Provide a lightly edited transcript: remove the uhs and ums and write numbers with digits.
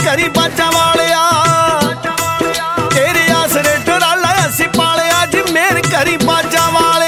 ਕਰੀ ਬਾਜਾਂ ਵਾਲਿਆ, ਤੇਰੇ ਆਸਰੇ ਟਰਾਲਾ ਅਸੀਂ ਪਾਲਿਆ ਜੀ, ਮੇਰ ਕਰੀ ਬਾਜਾਂ ਵਾਲਿਆ।